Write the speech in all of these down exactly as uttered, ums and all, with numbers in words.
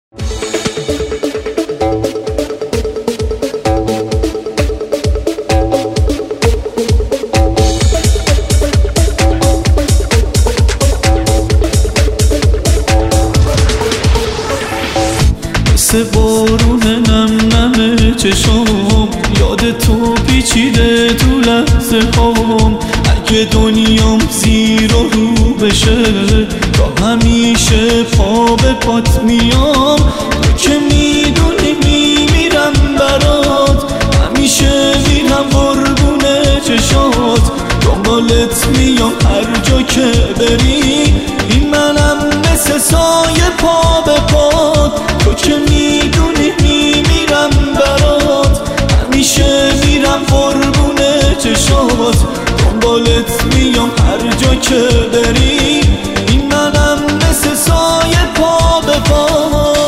مثل بارون نم نم چشام یاد تو پیچیده تو لحظه هام. اگه دنیام زیر و رو بشه تا همیشه پا به پات میام. تو که میدونی میمیرم برات، همیشه میرم قربون چشات. دنبالت میام هر جا که بری، این منم مثل سایه پا به پات. تو که میدونی میمیرم برات، همیشه میرم قربون چشات. دنبالت میام هر جا که بری، این منم مثل سایه پا به پات.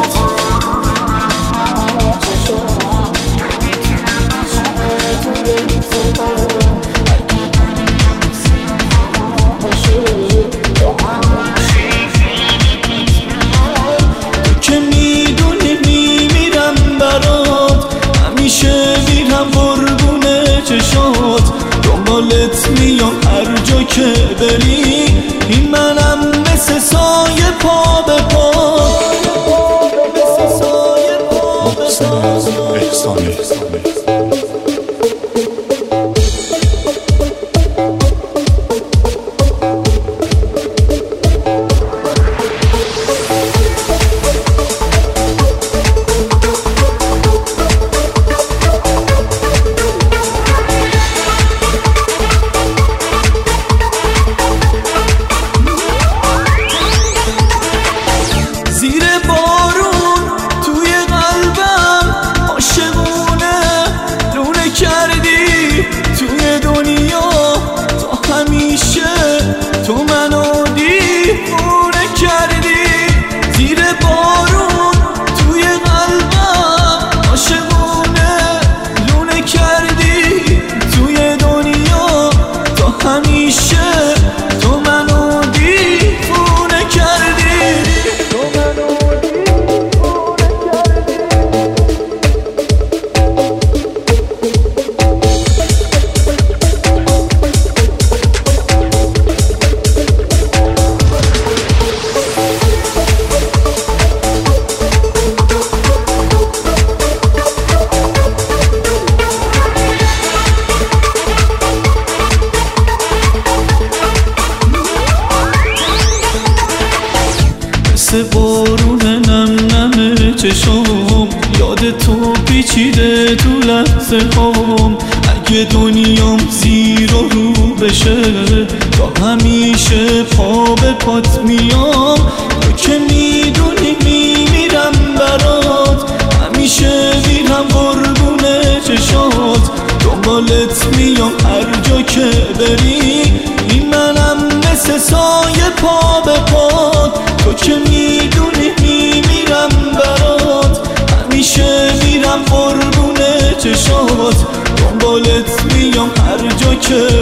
تو که میدونی میمیرم برات، همیشه میرم قربون چشات. دنبالت میام هر جا که بری، این منم مثل سایه پا به پا. مثل سایه پا به پا. تو منو دیوونه کردی، زیر بارون توی قلبم عاشقونه لونه کردی. توی دنیا تا همیشه تو منو دیوونه کردی. تو منو مثل بارون نم نم چشام یاد تو پیچیده تو لحظه هام. اگه دنیام زیر و رو بشه تا همیشه پا به پات میام. تو که میدونی میمیرم برات، همیشه میرم قربون چشات. دنبالت میام هر جا که بری، این منم مثل سایه پا به پات. تو که میدونی میمیرم برات، همیشه میرم قربون چشات. دنبالت میام هر جا که